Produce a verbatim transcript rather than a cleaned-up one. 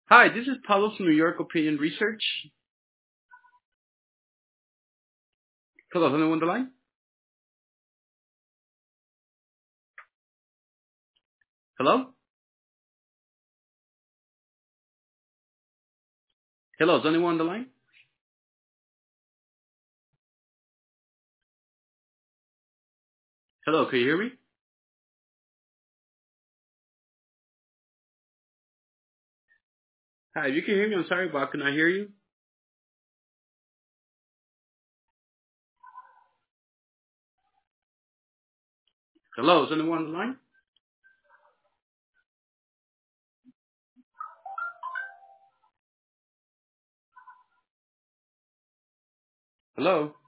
Hi, this is Paulo from New York Opinion Research. Hello, is anyone on the line? Hello? Hello, is anyone on the line? Hello, can you hear me? Hi, if you can hear me, I'm sorry, but can I hear you? Hello, is anyone on the line? Hello?